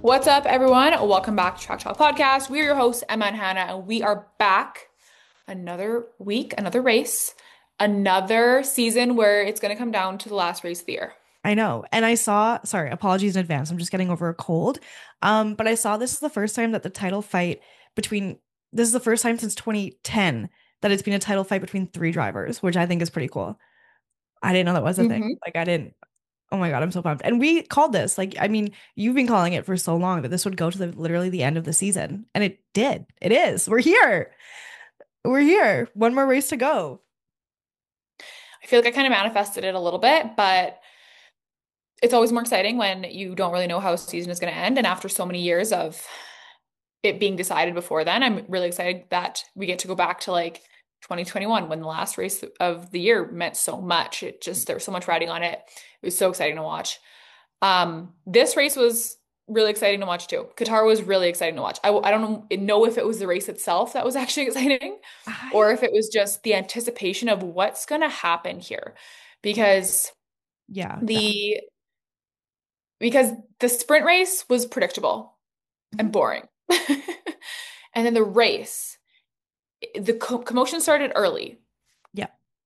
What's up, everyone? Welcome back to Track Talk Podcast. We are your hosts, Emma and Hannah, and we are back another week, another race, another season where it's going to come down to the last race of the year. I know. And I saw, sorry, apologies in advance. I'm just getting over a cold. But I saw this is the first time that the title fight between this is the first time since 2010 that it's been a title fight between three drivers, which I think is pretty cool. I didn't know that was a thing. hmm Like I didn't. Oh my God, I'm so pumped. And we called this, like, I mean, you've been calling it for so long that this would go to literally the end of the season. And it did. It is. We're here. We're here. One more race to go. I feel like I kind of manifested it a little bit, but it's always more exciting when you don't really know how a season is going to end. And after so many years of it being decided before then, I'm really excited that we get to go back to like 2021 when the last race of the year meant so much. It just, there was so much riding on it. It was so exciting to watch. This race was really exciting to watch too. Qatar was really exciting to watch. I don't know if it was the race itself that was actually exciting or I, if it was just the anticipation of what's going to happen here because yeah, that. the because the sprint race was predictable Mhm. and boring. And then the race, the commotion started early. Yeah.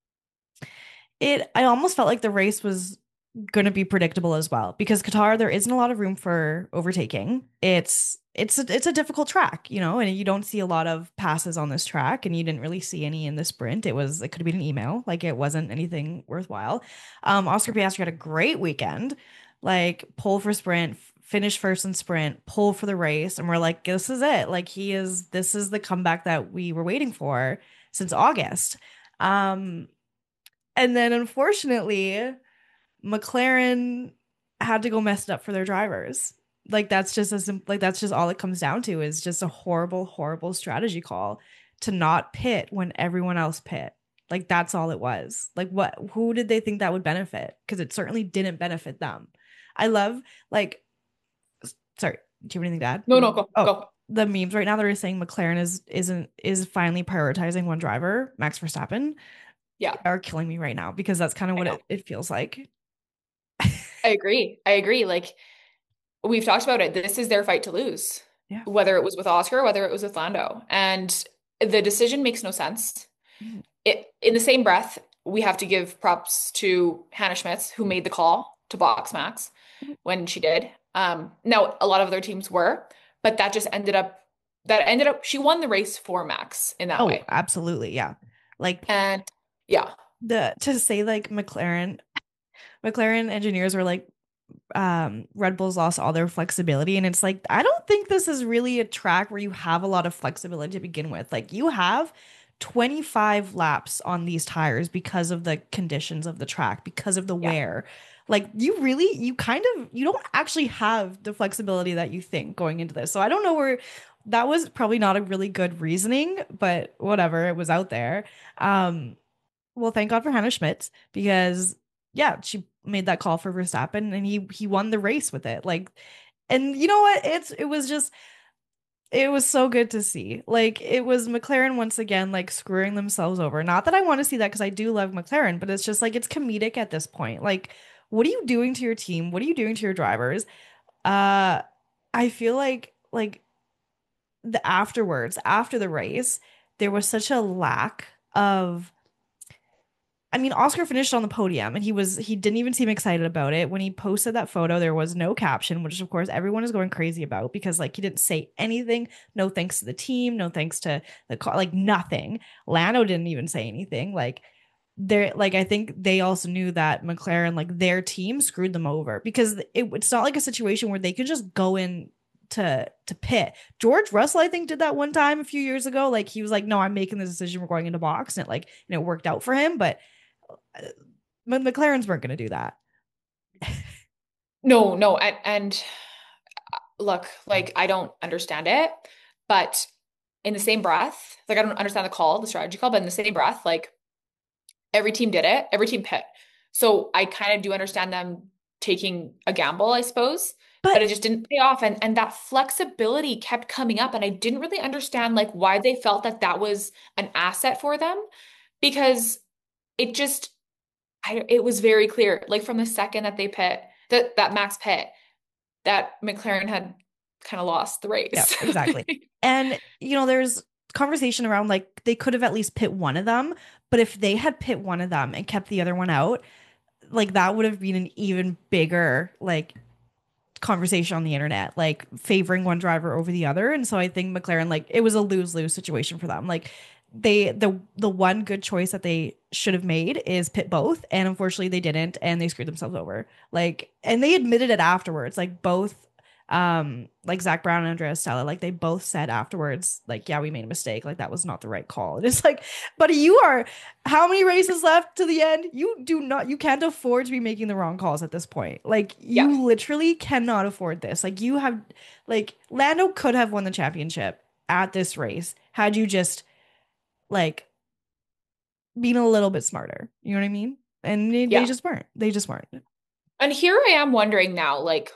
I almost felt like the race was going to be predictable as well because Qatar there isn't a lot of room for overtaking. It's a difficult track, and you don't see a lot of passes on this track and you didn't really see any in the sprint. It could have been an email, like it wasn't anything worthwhile. Oscar Piastri had a great weekend. Like pole for sprint, finish first in sprint, pole for the race, and we're like this is it. Like this is the comeback that we were waiting for since August. Um and then unfortunately, McLaren had to go mess it up for their drivers. Like that's just all it comes down to is just a horrible, horrible strategy call to not pit when everyone else pit. Like that's all it was. Like who did they think that would benefit? Because it certainly didn't benefit them. I love like sorry, do you have anything to add? No, no, go, Oh, go. the memes right now that are saying McLaren is finally prioritizing one driver, Max Verstappen, Yeah, are killing me right now because that's kind of I what know. it feels like. I agree. I agree. Like we've talked about it. This is their fight to lose, Yeah. whether it was with Oscar, whether it was with Lando. And the decision makes no sense. Mhm. It, in the same breath, we have to give props to Hannah Schmitz, who made the call to box Max when she did. Now, a lot of other teams were, but she won the race for Max in that Oh, way. absolutely. Yeah. Like And yeah, the to say like McLaren engineers were like Red Bulls lost all their flexibility and it's like I don't think this is really a track where you have a lot of flexibility to begin with. Like you have 25 laps on these tires because of the conditions of the track, because of the yeah. wear. Like you don't actually have the flexibility that you think going into this. So I don't know where that was probably not a really good reasoning, but whatever, it was out there. Um well, thank God for Hannah Schmitz because yeah, she made that call for Verstappen and he won the race with it. Like, and you know what? It was so good to see. Like it was McLaren once again like screwing themselves over. Not that I want to see that because I do love McLaren, but it's just like it's comedic at this point. Like, what are you doing to your team? What are you doing to your drivers? Uh, I feel like the afterwards, after the race, there was such a lack of I mean, Oscar finished on the podium and he didn't even seem excited about it. When he posted that photo, there was no caption, which of course everyone is going crazy about because like he didn't say anything. No thanks to the team, no thanks to the car, like nothing. Lando didn't even say anything. Like they're like I think they also knew that McLaren, like their team screwed them over because it's not like a situation where they could just go in to pit. George Russell, I think, did that one time a few years ago. Like he was like, no, I'm making this decision. We're going into box. And it worked out for him. But McLaren's weren't going to do that. No, no, and look, like I don't understand it, but in the same breath, like I don't understand the call, the strategy call, but in the same breath, like every team did it, every team pit. So I kind of do understand them taking a gamble, I suppose, but But it just didn't pay off. And that flexibility kept coming up. And I didn't really understand like why they felt that that was an asset for them because it just, it was very clear, like from the second that they pit, that Max pit, that McLaren had. kind of lost the Yeah, race. exactly. And there's conversation around like they could have at least pit one of them, but if they had pit one of them and kept the other one out, like that would have been an even bigger like conversation on the internet, like favoring one driver over the other. And so I think McLaren, like it was a lose-lose situation for them. Like the one good choice that they should have made is pit both, and unfortunately they didn't, and they screwed themselves over. Like, and they admitted it afterwards. Like both like Zach Brown and Andrea Stella, like they both said afterwards, like, yeah, we made a mistake, like that was not the right call. And it's like, but you are, how many races left to the end? You can't afford to be making the wrong calls at this point. Like Yeah. you literally cannot afford this. Like you have, like Lando could have won the championship at this race had you just like been a little bit smarter. You know what I mean? And they Yeah. just weren't. They just weren't. And here I am wondering now, like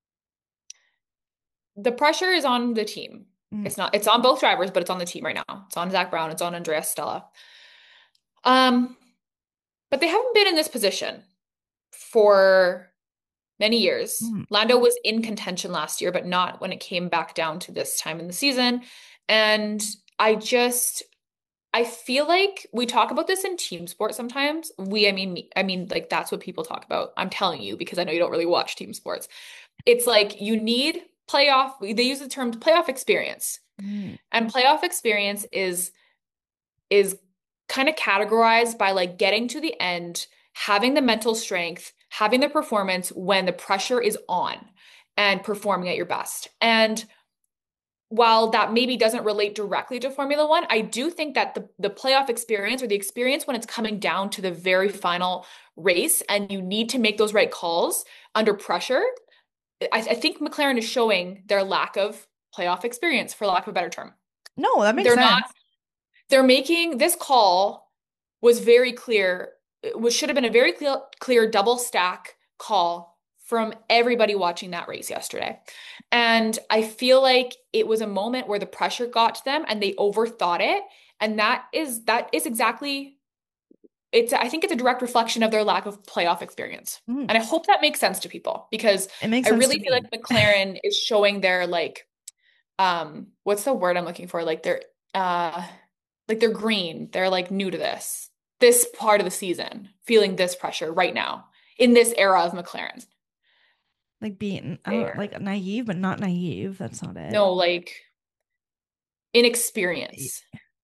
the pressure is on the team. Mm. It's on both drivers, but it's on the team right now. It's on Zach Brown, it's on Andrea Stella. Um, but they haven't been in this position for many years. Mm. Lando was in contention last year, but not when it came back down to this time in the season. And I just I feel like we talk about this in team sports sometimes. I mean, like that's what people talk about. I'm telling you because I know you don't really watch team sports. It's like you need playoff, they use the term playoff experience. Mm. And playoff experience is kind of categorized by like getting to the end, having the mental strength, having the performance when the pressure is on and performing at your best. And while that maybe doesn't relate directly to Formula One, I do think that the playoff experience or the experience when it's coming down to the very final race and you need to make those right calls under pressure, I think McLaren is showing their lack of playoff experience, for lack of a better term. No, that makes They're not, sense. they're making this call was very clear, should have been a very clear double stack call from everybody watching that race yesterday. And I feel like it was a moment where the pressure got to them and they overthought it. And that is exactly I think it's a direct reflection of their lack of playoff experience. Mm. And I hope that makes sense to people because It makes I sense to really feel like me. McLaren is showing their what's the word I'm looking for? Like they're green. They're like new to this part of the season, feeling this pressure right now in this era of McLaren. Like being, I don't There. like naive, but not naive. That's not it. No, like inexperience.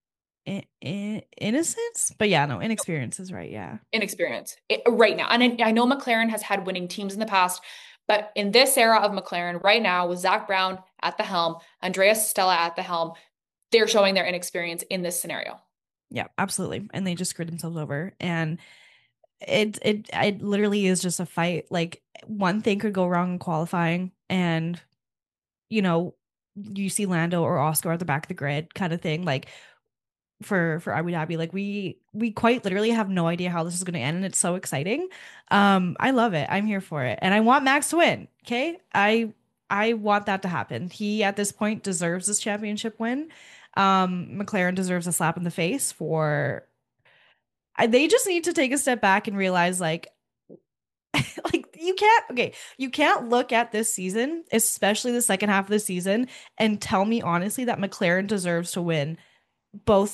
Innocence, but yeah, no, inexperience is right. Yeah. Inexperience right now. And I know McLaren has had winning teams in the past, but in this era of McLaren right now, with Zach Brown at the helm, Andreas Stella at the helm, they're showing their inexperience in this scenario. Yeah, absolutely. And they just screwed themselves over. And it literally is just a fight. Like one thing could go wrong in qualifying, and you know, you see Lando or Oscar at the back of the grid kind of thing. Like for Abu Dhabi, like we quite literally have no idea how this is going to end, and it's so exciting. I love it. I'm here for it, and I want Max to win. Okay, I want that to happen. He at this point deserves this championship win. McLaren deserves a slap in the face for. They just need to take a step back and realize like like you can't look at this season, especially the second half of the season, and tell me honestly that McLaren deserves to win both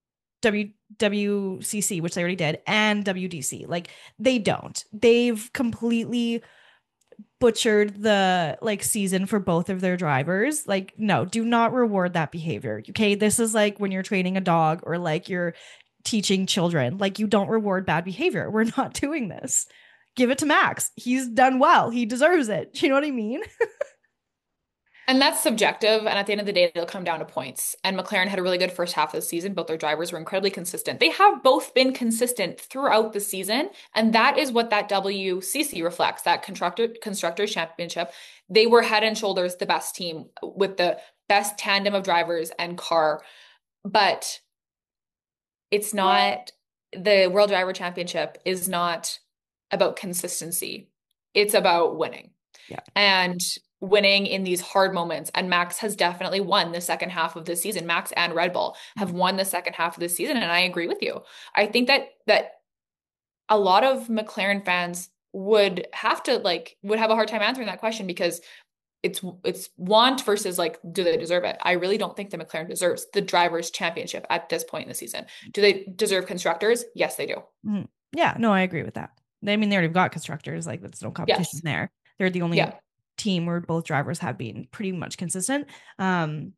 WWCC, which they already did, and WDC. Like they don't. They've completely butchered the like season for both of their drivers. Like no, do not reward that behavior. Okay, this is like when you're training a dog or like you're teaching children. Like you don't reward bad behavior. We're not doing this. Give it to Max. He's done well. He deserves it. You know what I mean? And that's subjective. And at the end of the day, it'll come down to points. And McLaren had a really good first half of the season. Both their drivers were incredibly consistent. They have both been consistent throughout the season. And that is what that WCC reflects, that constructors championship. They were head and shoulders the best team with the best tandem of drivers and car. But it's not, the World Driver Championship is not about consistency. It's about winning. Yeah. And winning in these hard moments. And Max has definitely won the second half of this season. Max and Red Bull have won the second half of this season. And I agree with you. I think that a lot of McLaren fans would have a hard time answering that question because it's want versus like, do they deserve it? I really don't think the McLaren deserves the drivers' championship at this point in the season. Do they deserve constructors? Yes, they do. Mhm. Yeah, no, I agree with that. I mean, they already got constructors. Like, that's no competition Yes. there. They're the only Yeah. team where both drivers have been pretty much consistent. Um,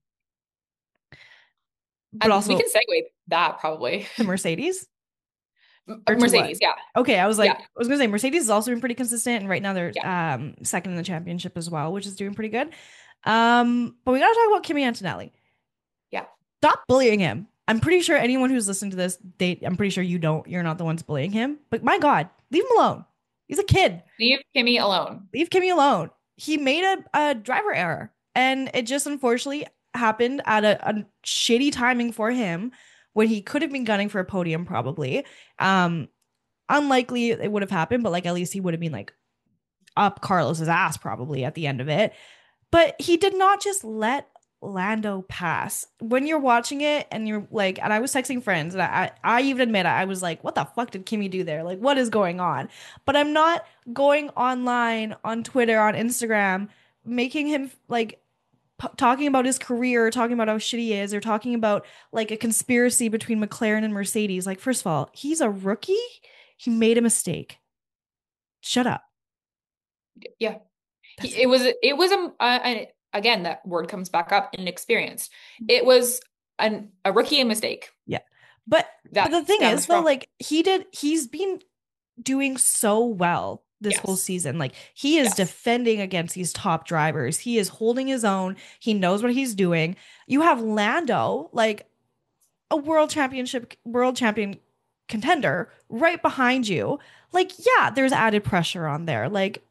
but And we also can segue that probably. to Mercedes or to what? Mercedes, yeah. Okay, Yeah. I was gonna say Mercedes has also been pretty consistent, and right now they're Yeah. second in the championship as well, which is doing pretty good. But we gotta talk about Kimi Antonelli. Yeah. Stop bullying him. I'm pretty sure anyone who's listening to this, I'm pretty sure you're not the ones bullying him. But my God, leave him alone. He's a kid. Leave Kimmy alone. Leave Kimi alone. He made a driver error, and it just unfortunately happened at a shitty timing for him when he could have been gunning for a podium, probably. Um, Unlikely it would have happened, but like at least he would have been like up Carlos's ass probably at the end of it. But he did not just let Lando pass. When you're watching it and you're like, and I was texting friends, and I even admit I was like, what the fuck did Kimi do there? Like, what is going on? But I'm not going online on Twitter, on Instagram, making him like talking about his career, talking about how shitty he is, or talking about like a conspiracy between McLaren and Mercedes. Like, first of all, he's a rookie. He made a mistake. Shut up. Yeah. That's it. It was again, that word comes back up, inexperienced. It was a rookie mistake. Yeah. But That the thing is stems though, from, like he's been doing so well this whole yes. season. Like he is Yes. defending against these top drivers. He is holding his own. He knows what he's doing. You have Lando, like a world champion contender right behind you. Like, yeah, there's added pressure on there. Like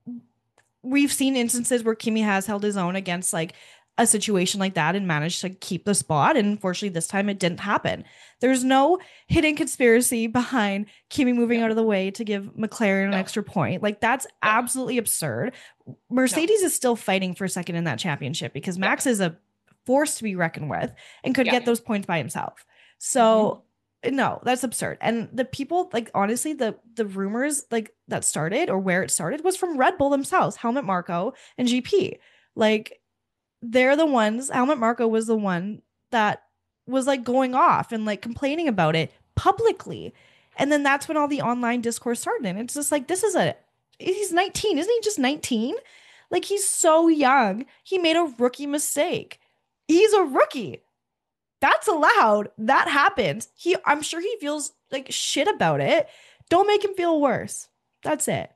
we've seen instances where Kimi has held his own against like a situation like that and managed to keep the spot. And unfortunately, this time it didn't happen. There's no hidden conspiracy behind Kimi moving No. out of the way to give McLaren an No. extra point. Like, that's No. absolutely absurd. No. Mercedes is still fighting for second in that championship because Yeah. Max is a force to be reckoned with and could Yeah. get those points by himself. Hmm. So, no, that's absurd. And the people, like, honestly, the rumors like that started or where it started was from Red Bull themselves, Helmut Marko and GP. Like, they're the ones, Helmut Marko was the one that was like going off and like complaining about it publicly. And then that's when all the online discourse started. And it's just like, he's 19. Isn't he just 19? Like, he's so young. He made a rookie mistake. He's a rookie. That's allowed. That happens. I'm sure he feels like shit about it. Don't make him feel worse. That's it.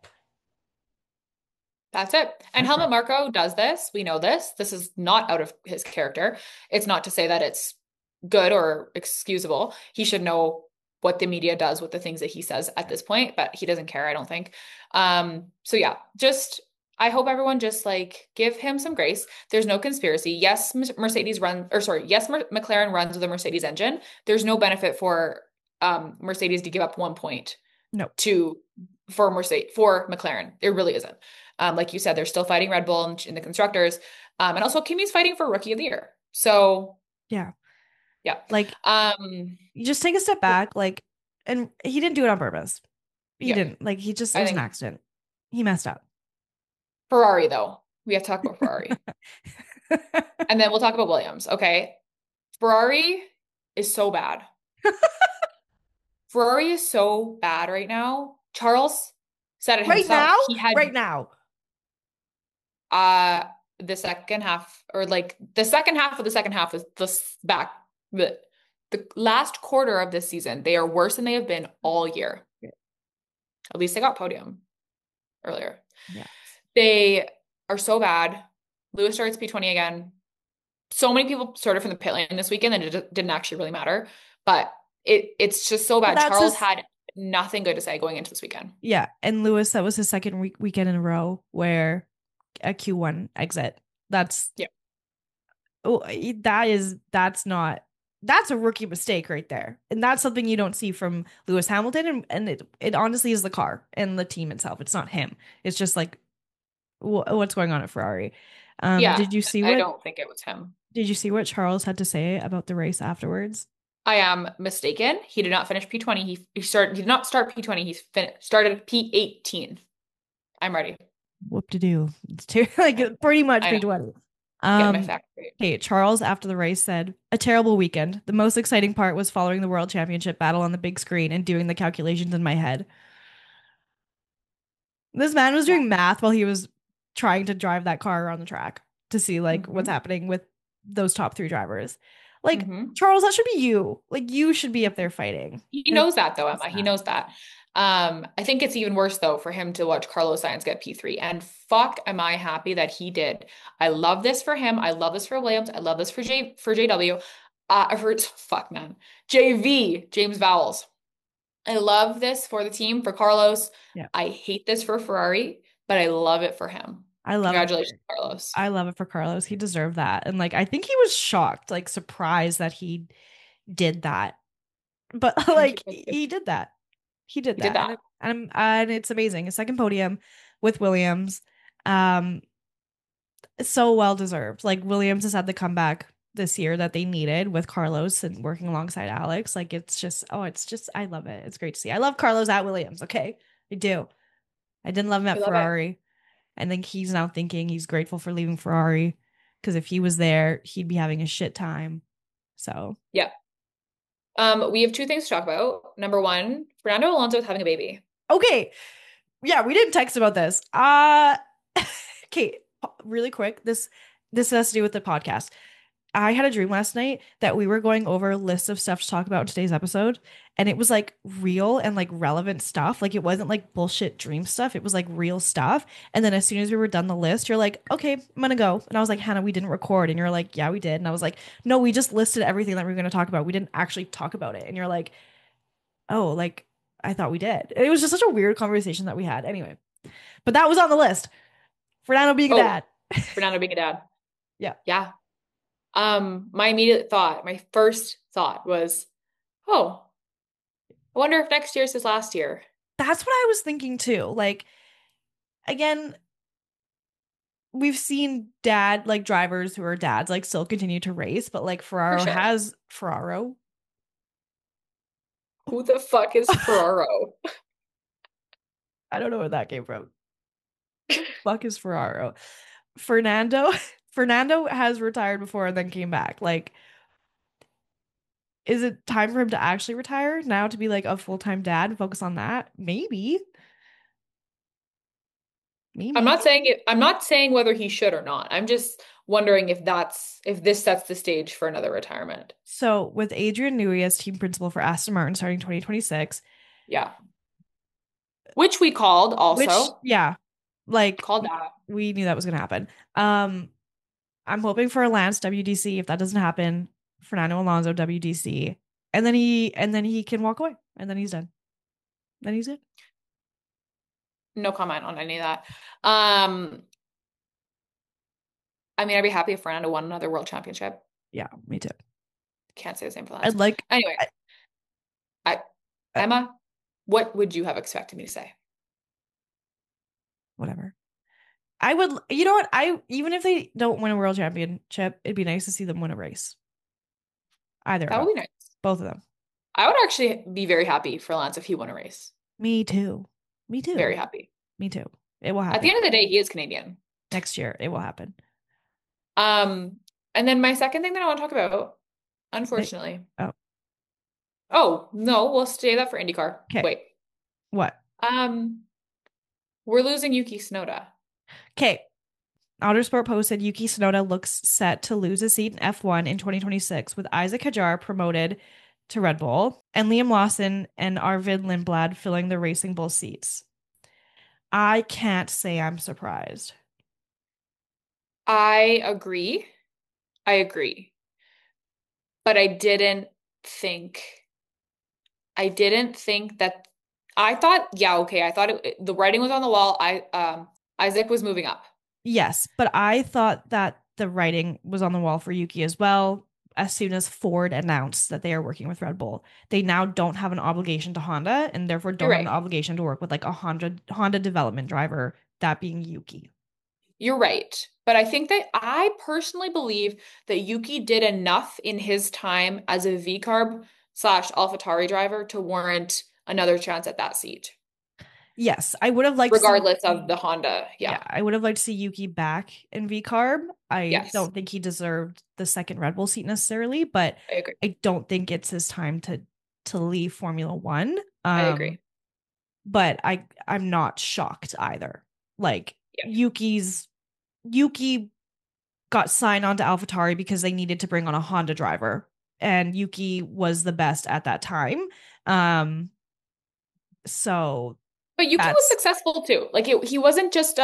That's it. And That's it. Helmut Marko does this. We know this. This is not out of his character. It's not to say that it's good or excusable. He should know what the media does with the things that he says at this point, but he doesn't care, I don't think. So yeah, just I hope everyone just like give him some grace. There's no conspiracy. Yes, Mercedes run or sorry, yes, McLaren runs with a Mercedes engine. There's no benefit for Mercedes to give up 1 point No. to for McLaren. There really isn't. Like you said, they're still fighting Red Bull in the constructors. And also Kimi's fighting for rookie of the year. So Yeah. yeah. Like, Um, you just take a step back, like, and he didn't do it on purpose. He yeah, didn't. Like, it I was an think accident. He messed up. Ferrari though. We have to talk about Ferrari. And then we'll talk about Williams. Okay. Ferrari is so bad. Ferrari is so bad right now. Charles said it Right now? himself. He had Right now. uh the second half or like the second half of the second half is back the last quarter of this season. They are worse than they have been all year. Yeah. At least they got podium earlier. Yeah. They are so bad. Lewis starts P20 again. So many people started from the pit lane this weekend and it didn't actually really matter. But it's just so Well, bad. that's Charles his. had nothing good to say going into this weekend. Yeah. And Lewis, that was his second weekend in a row where a Q1 exit. That's, Yeah. oh, that's a rookie mistake right there. And that's something you don't see from Lewis Hamilton. And it honestly is the car and the team itself. It's not him. It's just like what's going on at Ferrari. Yeah, I don't think it was him. Did you see what Charles had to say about the race afterwards? I am mistaken. He did not finish P20. He did not start P20. Started P18. I'm ready. whoop de doo. It's two, like pretty much I know. 320. Getting my Um, facts right. okay, Charles after the race said, a terrible weekend. The most exciting part was following the world championship battle on the big screen and doing the calculations in my head. This man was Yeah. doing math while he was trying to drive that car around the track to see like what's Mm-hmm. happening with those top three drivers. Like, Mm-hmm. Charles, that should be you. Like, you should be up there fighting. He And knows that though, it's Emma. He not. knows that. I think it's even worse though for him to watch Carlos Sainz get P3. And fuck, am I happy that he did. I love this for him. I love this for Williams. I love this for JW. For fuck man. JV, James Vowles. I love this for the team, for Carlos. Yeah. I hate this for Ferrari, but I love it for him. I love it. Congratulations, Carlos. I love it for Carlos. He deserved that. And like I think he was shocked, like surprised that he did that. But I think like he did that. He did he did that. that. And it's amazing. His second podium with Williams. Um it's so well deserved. Like Williams has had the comeback this year that they needed with Carlos and working alongside Alex. Like it's just I love it. It's great to see. I love Carlos at Williams, okay? I do. I didn't love him We at love it. Ferrari. I think he's now thinking he's grateful for leaving Ferrari because if he was there, he'd be having a shit time. So, Yeah. We have two things to talk about. Number one, Fernando Alonso is having a baby. okay. Yeah, we didn't text about this. Okay, really quick. This has to do with the podcast. I had a dream last night that we were going over a list of stuff to talk about in today's episode, and it was like real and like relevant stuff. Like it wasn't like bullshit dream stuff. It was like real stuff. And then as soon as we were done the list, you're like, "Okay, I'm gonna go." And I was like, "Hannah, we didn't record." And you're like, "Yeah, we did." And I was like, "No, we just listed everything that we were gonna talk about. We didn't actually talk about it." And you're like, "Oh, like I thought we did." It was just such a weird conversation that we had. Anyway, but that was on the list. Fernando being a Oh, dad. Fernando being a dad. Yeah. Yeah. My immediate thought, my first thought was, oh, I wonder if next year's his last year. That's what I was thinking too. Like again, we've seen dad like drivers who are dads like still continue to race, but like For sure. Ferraro. Who the fuck is Ferraro? I don't know where that came from. Who the fuck is Ferraro? Fernando Fernando has retired before and then came back. Like, is it time for him to actually retire now to be like a full-time dad and focus on that? Maybe. Maybe. I'm not saying whether he should or not. I'm just wondering if this sets the stage for another retirement. So with Adrian Newey as team principal for Aston Martin starting 2026, Yeah. Which we called which also. yeah, like Called that. we knew that was gonna happen. I'm hoping for a Lance WDC. If that doesn't happen, Fernando Alonso WDC, and then he can walk away, and then he's done. Then he's good. No comment on any of that. Um, I mean, I'd be happy if Fernando won another world championship. Yeah, me too. Can't say the same for I'd Lance. like, Anyway, I, I I, Emma, what would you have expected me to say? whatever. I would, you know what? I even if they don't win a world championship, it'd be nice to see them win a race. Either of That them, would be nice. both of them. I would actually be very happy for Lance if he won a race. Me too. Me Very too. happy. Me too. It will At the happen end of the day, he is Canadian. next year. It will happen. Um, and then my second thing that I want to talk about, Like, unfortunately. oh, Oh, no, we'll stay that for IndyCar. okay. Wait. What? Um, we're losing Yuki Tsunoda. Okay. Autosport posted Yuki Tsunoda looks set to lose a seat in F1 in 2026 with Isaac Hadjar promoted to Red Bull and Liam Lawson and Arvid Lindblad filling the Racing Bull seats. I can't say I'm surprised. I agree. I agree. But think I didn't think that I thought, yeah, okay. I thought the writing was on the wall. Isaac was moving up. Yes, but I thought that the writing was on the wall for Yuki as well. As soon as Ford announced that they are working with Red Bull, they now don't have an obligation to Honda and therefore You're don't have an right. obligation to work with like a Honda development driver, that being Yuki. You're right. But I think that I personally believe that Yuki did enough in his time as a V-Carb slash AlphaTauri driver to warrant another chance at that seat. Yes, I would have liked to see regardless of Yuki. the Honda. Yeah, Yeah. I would have liked to see Yuki back in V Carb. I Yes, don't think he deserved the second Red Bull seat necessarily, but I agree. I don't think it's his time to leave Formula One. I agree. But I'm not shocked either. Like Yeah. Yuki got signed on to AlphaTauri because they needed to bring on a Honda driver, and Yuki was the best at that time. Um, so But Yuki was that's successful too. Like he wasn't just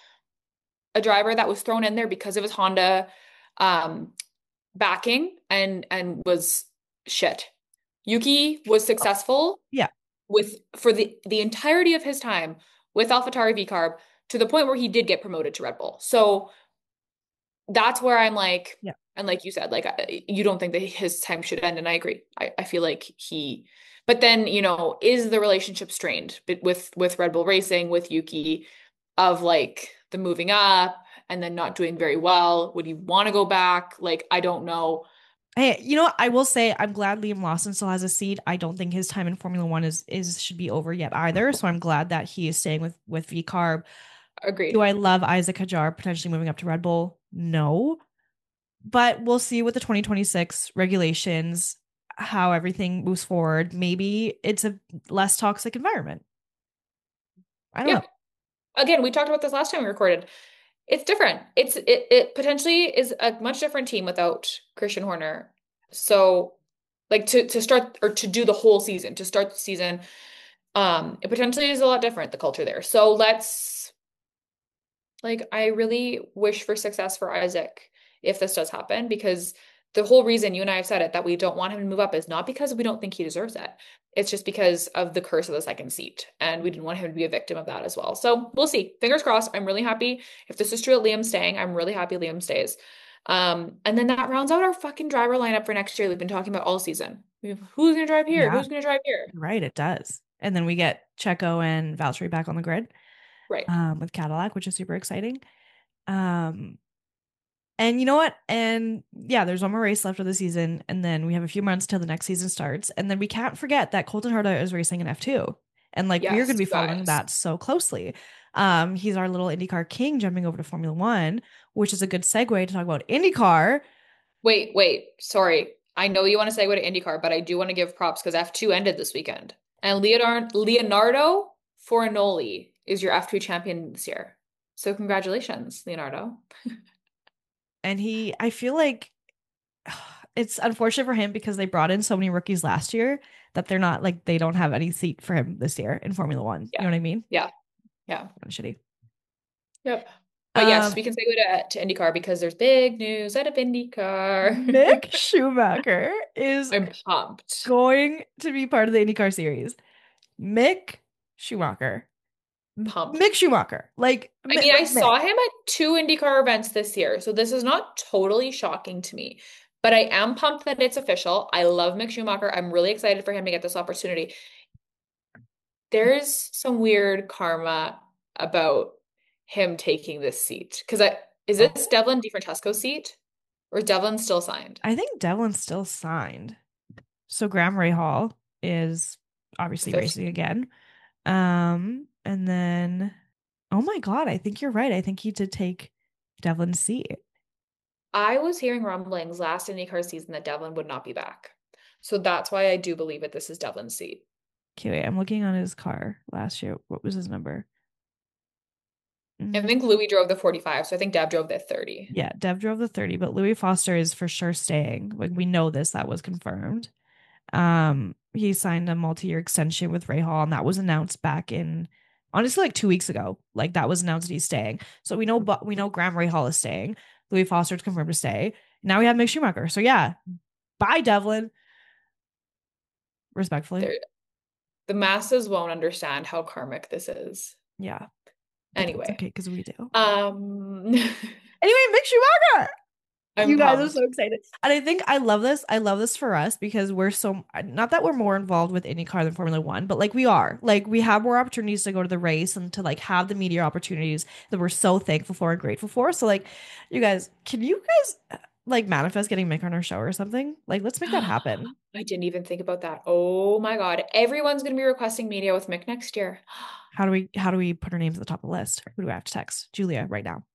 a driver that was thrown in there because of his Honda um backing and was shit. Yuki was successful yeah, with for the entirety of his time with AlphaTauri V-Carb to the point where he did get promoted to Red Bull. So that's where I'm like, yeah. and like you said, like you don't think that his time should end, and I agree. I feel like but then is the relationship strained with Red Bull Racing with Yuki of like the moving up and then not doing very well? Would he want to go back? Like I don't know. Hey, you know what? I will say I'm glad Liam Lawson still has a seat. I don't think his time in Formula One is should be over yet either. So I'm glad that he is staying with V Carb. Do Agreed. I love Isaac Hadjar potentially moving up to Red Bull? No. But we'll see with the 2026 regulations how everything moves forward. Maybe it's a less toxic environment. I don't Yeah. know. Again, we talked about this last time we recorded. It's different. It potentially is a much different team without Christian Horner. So like to start or to do the whole season, to start the season, it potentially is a lot different, the culture there. So let's like I really wish for success for Isaac if this does happen, because the whole reason you and I have said it that we don't want him to move up is not because we don't think he deserves it. It's just because of the curse of the second seat. And we didn't want him to be a victim of that as well. So we'll see. Fingers crossed. I'm really happy. If this is true at Liam staying, I'm really happy Liam stays. And then that rounds out our fucking driver lineup for next year. We've been talking about all season. We have who's gonna drive here? Yeah, Who's gonna drive here? you're right. It does. And then we get Checo and Valtteri back on the grid Right. with Cadillac, which is super exciting. Um, And you know what? And yeah, there's one more race left of the season, and then we have a few months till the next season starts. And then we can't forget that Colton Herta is racing in F2. And like we're Yes, gonna be you following guys. that so closely. He's our little IndyCar king jumping over to Formula One, which is a good segue to talk about IndyCar. Wait. Sorry. I know you want to segue to IndyCar, but I do want to give props because F2 ended this weekend. And Leonardo Forinoli is your F2 champion this year. So congratulations, Leonardo. And I feel like it's unfortunate for him because they brought in so many rookies last year that they're not like they don't have any seat for him this year in Formula One. You Yeah. know what I mean? Yeah. Yeah. Kind of shitty. Yep. But yes, Um, we can segue to IndyCar because there's big news out of IndyCar. Mick Schumacher is I'm pumped. going to be part of the IndyCar series. Mick Schumacher. Mick Pumped. Schumacher. I mean, I Like Mick. saw him at two IndyCar events this year, so this is not totally shocking to me. But I am pumped that it's official. I love Mick Schumacher. I'm really excited for him to get this opportunity. There's some weird karma about him taking this seat. Because is this Oh, Devlin DeFrancesco's seat? Or is Devlin still signed? I think Devlin's still signed. So Graham Rahal is obviously Official. racing again. And then oh my God, I think you're right. I think he did take Devlin's seat. I was hearing rumblings last IndyCar season that Devlin would not be back. So that's why I do believe that this is Devlin's seat. Okay, wait, I'm looking on his car last year. What was his number? I Mm, think Louis drove the 45, so I think Dev drove the 30. yeah, Dev drove the 30, but Louis Foster is for sure staying. Like we know this, that was confirmed. He signed a multi-year extension with Ray Hall, and that was announced back in honestly like 2 weeks ago. Like that was announced that he's staying. So we know Graham Ray Hall is staying. Louis Foster's confirmed to stay. Now we have Mick Schumacher. So yeah, bye Devlin. Respectfully. There, the masses won't understand how karmic this is. Yeah, but that's Anyway, okay because we do. um, Anyway, Mick Schumacher. I'm You guys are pumped. so excited. And I think I love this. I love this for us because we're so not that we're more involved with IndyCar than Formula One, but like we are. Like we have more opportunities to go to the race and to like have the media opportunities that we're so thankful for and grateful for. So like you guys, can you guys like manifest getting Mick on our show or something? Like, let's make that happen. I didn't even think about that. Oh my God. Everyone's going to be requesting media with Mick next year. How do we put our names at the top of the list? Who do we have to text? Julia right now.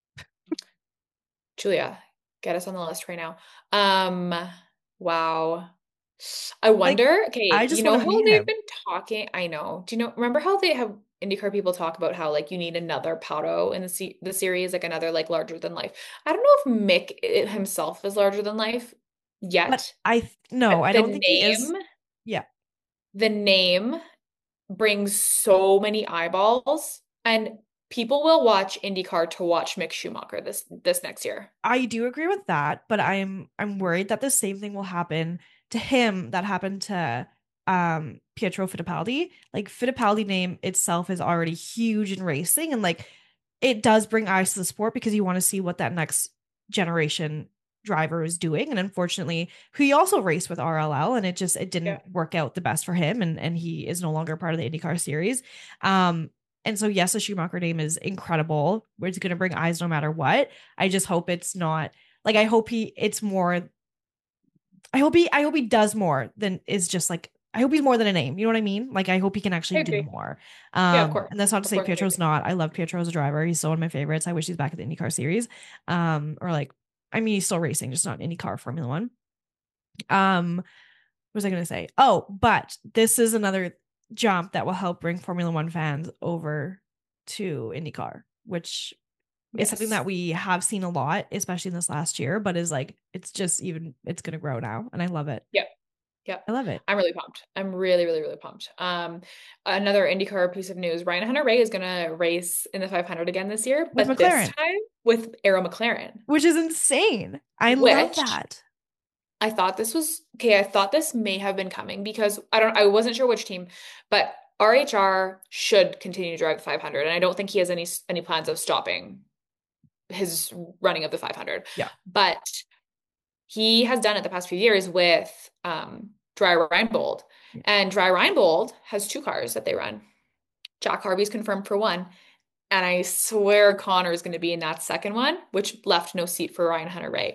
Julia, get us on the list right now. Um, wow. I Like, wonder, I okay, you just want know to how meet they've him. been talking? I know. Do you know, remember how they have IndyCar people talk about how like you need another Pato in the series, like another like larger than life. I don't know if himself is larger than life But yet, no, but I don't think he is. Yeah. the name brings so many eyeballs, and people will watch IndyCar to watch Mick Schumacher this next year. I do agree with that, but I'm worried that the same thing will happen to him that happened to Pietro Fittipaldi. Like Fittipaldi name itself is already huge in racing and like it does bring eyes to the sport because you want to see what that next generation driver is doing. And unfortunately, he also raced with RLL and it Yeah. didn't work out the best for him and he is no longer part of the IndyCar series. Um and so yes, the Schumacher name is incredible. It's going to bring eyes no matter what. I just hope it's not like I hope he does more than is just like I hope he's more than a name. You know what I mean? Like I hope he can I actually do agree. more. Yeah, of course. And that's not to Of say course, I Pietro's agree. not. I love Pietro as a driver. He's so one of my favorites. I wish he's back at the IndyCar series. Or like I mean he's still racing, just not IndyCar Formula One. What was I gonna say? Oh, but this is another jump that will help bring Formula One fans over to IndyCar, which is something that Yes. we have seen a lot, especially in this last year, but is like it's gonna grow now. And I love it. Yep. Yep. I love it. I'm really pumped. I'm really, really, really pumped. Another IndyCar piece of news, Ryan Hunter-Reay is gonna race in the 500 again this year, With but this McLaren, time with Arrow McLaren, which is insane. I love which that. I thought this was okay. I thought this may have been coming because I wasn't sure which team, but RHR should continue to drive the 500, and I don't think he has any plans of stopping his running of the 500. Yeah. But he has done it the past few years with Dry Reinbold, Yeah. and Dry Reinbold has two cars that they run. Jack Harvey's confirmed for one, and I swear Connor is going to be in that second one, which left no seat for Ryan Hunter-Reay.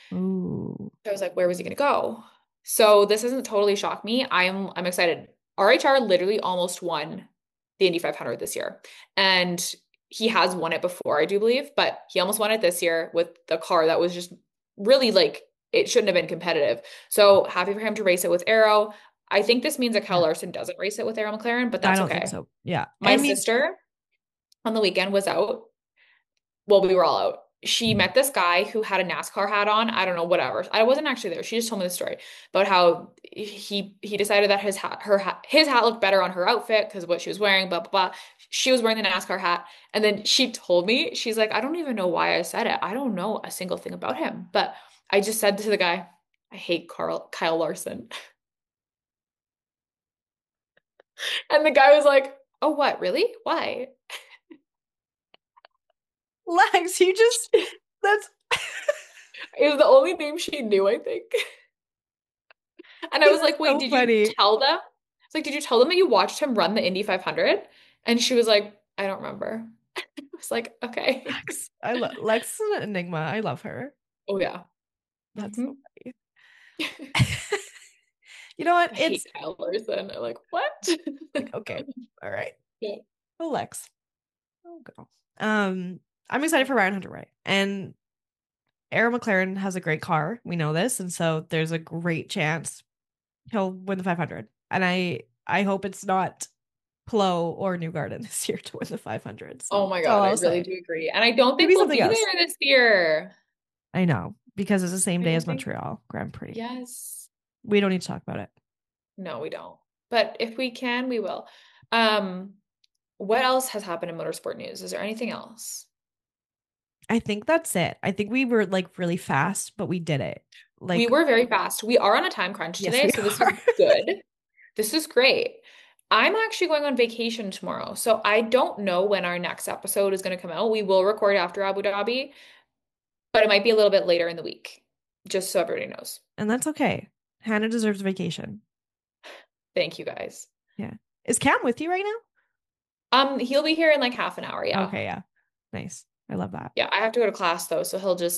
Ooh. I was like, where was he going to go? So this doesn't totally shock me. I'm excited. RHR literally almost won the Indy 500 this year. And he has won it before, I do believe, but he almost won it this year with the car that was just really like it shouldn't have been competitive. So happy for him to race it with Arrow. I think this means that Kyle Yeah. Larson doesn't race it with Arrow McLaren, but I that's don't think okay. so. Yeah. My I mean, sister on the weekend was out. Well, we were all out. She met this guy who had a NASCAR hat on. I don't know, whatever. I wasn't actually there. She just told me the story about how he decided that his hat looked better on her outfit because of what she was wearing, blah blah blah. She was wearing the NASCAR hat, and then she told me, she's like, I don't even know why I said it. I don't know a single thing about him, but I just said to the guy, I hate Kyle Larson. And the guy was like, oh, what, really? Why? Lex, you just that's It was the only name she knew, I think. And I was that's like, wait, so did you funny. tell them? It's like, did you tell them that you watched him run the Indy 500? And she was like, I don't remember. I was like, okay. Lex. I love Lex is an enigma. I love her. Oh, yeah. That's Hmm. so funny. You know what? I hate It's Kyle Larson. I'm like, what? like, okay, all right. Yeah. Oh, Lex. Oh, go. I'm excited for Ryan Hunter Wright. And Arrow McLaren has a great car. We know this. And so there's a great chance he'll win the 500. And I hope it's not Plo or Newgarden this year to win the 500. Oh So my that's all God, I I'll really say. do agree. And I don't think Maybe we'll something be else. there this year. I know because it's the same I day don't as think, Montreal Grand Prix. yes. We don't need to talk about it. No, we don't. But if we can, we will. Um, what else has happened in motorsport news? Is there anything else? I think that's it. I think we were like really fast, but we did it. We Like, were very fast. We are on a time crunch yes, today, we so this is are. good. This is great. I'm actually going on vacation tomorrow, so I don't know when our next episode is going to come out. We will record after Abu Dhabi, but it might be a little bit later in the week, just so everybody knows. And that's okay. Hannah deserves a vacation. Thank you guys. Yeah. Is Cam with you right He'll be here in like half an hour, now? yeah. Okay, yeah. Nice. I love that. Yeah, I have to go to class though, so he'll just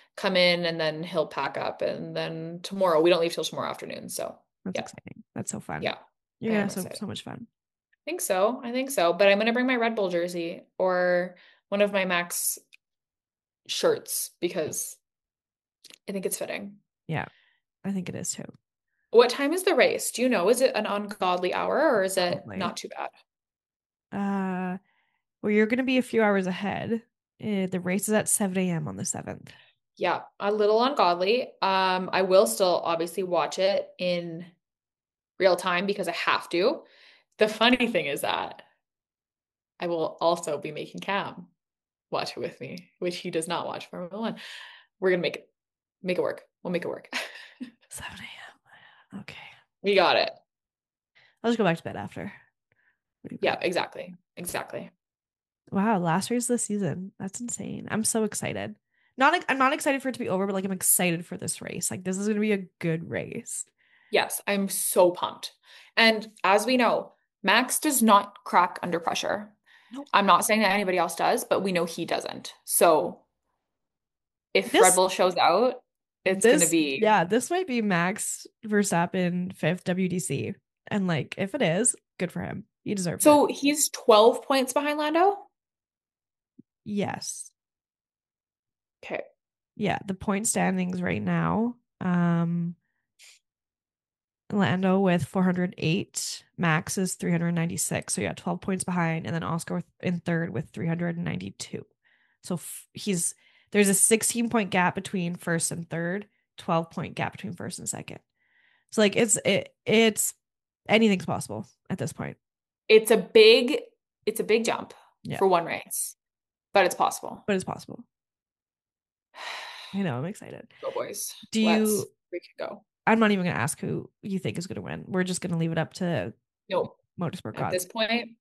come in, and then he'll pack up. And then tomorrow, we don't leave till tomorrow afternoon. So That's yeah, exciting. That's so fun. yeah, You're I gonna am have so excited. so much fun. I think so. I think so. But I'm gonna bring my Red Bull jersey or one of my Max shirts because I think it's fitting. Yeah, I think it is too. What time is the race? Do you know? Is it an ungodly hour or is it Probably. not too bad? Uh, well, you're gonna be a few hours ahead. The race is at 7 a.m. on the 7th. Yeah, a little ungodly. I will still obviously watch it in real time because I have to. The funny thing is that I will also be making Cam watch it with me, which he does not watch Formula One. We're gonna make it work. We'll make it work. 7 a.m. Okay. We got it. I'll just go back to bed after. What do you Yeah, think? exactly. Exactly. Wow, last race of the season. That's insane. I'm so excited. I'm not excited for it to be over, but like I'm excited for this race. Like this is gonna be a good race. Yes, I'm so pumped. And as we know, Max does not crack under pressure. Nope. I'm not saying that anybody else does, but we know he doesn't. So if Red This Bull shows out, it's gonna be. this might be Max Verstappen fifth WDC. And like if it is, good for him. He deserves it. So he's 12 points behind Lando? Yes. Okay. Yeah, the point standings right now. Lando with 408, Max is 396. So yeah, 12 points behind, and then Oscar in third with 392. So there's a 16-point gap between first and third, 12-point gap between first and second. So like it's anything's possible at this point. It's a big, it's a big jump Yeah, for one race, but it's possible. but it's possible. I know, I'm excited. Go boys. Do Let's you freaking go. I'm not even gonna ask who you think is gonna win. We're just gonna leave it up to Nope. motorsport At this gods. point,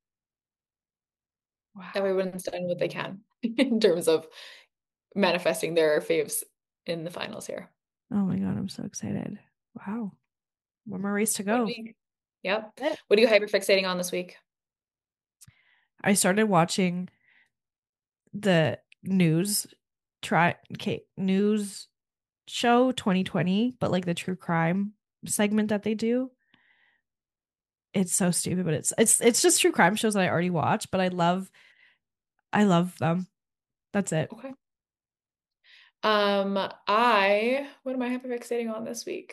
Wow. everyone's done what they can in terms of manifesting their faves in the finals here. Oh my God, I'm so excited. Wow. One more race to One go. week. Yep. Eh. What are you hyperfixating on this week? I started watching the news show 2020, but like the true crime segment that they do. It's so stupid, but it's just true crime shows that I already watch, but I love them. That's it. Okay. What am I hyperfixating on this week?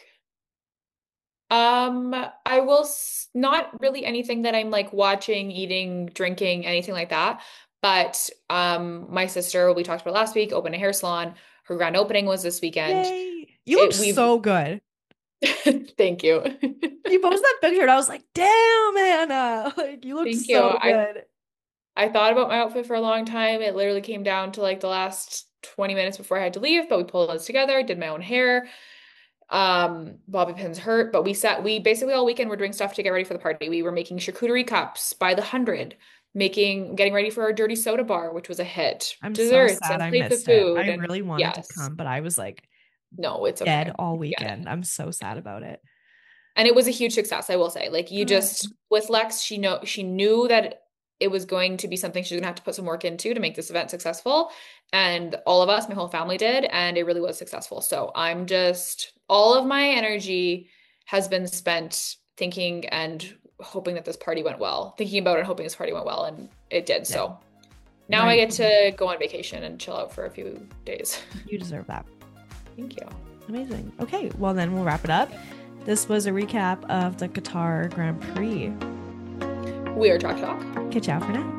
I will not really anything that I'm like watching, eating, drinking, anything like that. But my sister, we talked about last week, opened a hair salon. Her grand opening was this weekend. Yay. You look We've so good. thank you. You posted that picture and I was like, damn, Hannah. Like you look Thank you. so good. I thought about my outfit for a long time. It literally came down to like the last 20 minutes before I had to leave, but we pulled this together, did my own hair. Bobby pins hurt, but we basically all weekend were doing stuff to get ready for the party. We were making charcuterie cups by the hundred, getting ready for our dirty soda bar, which was a hit, I'm so desserts sad and I plates of missed it. I food. And really wanted to yes, come, but I was like no, it's dead okay. all We get weekend. it. I'm so sad about it. And it was a huge success, I will say. Like you just Good. with Lex, she knew that it was going to be something she's gonna have to put some work into to make this event successful. And all of us, my whole family did, and it really was successful. So I'm just all of my energy has been spent thinking and hoping that this party went well, thinking about it and hoping this party went well, and it did. Yeah. So now I Right. get to go on vacation and chill out for a few days. You deserve that. Thank you. Amazing. Okay, well then we'll wrap it up. This was a recap of the Qatar Grand Prix. We are Talk Talk. Catch out for now.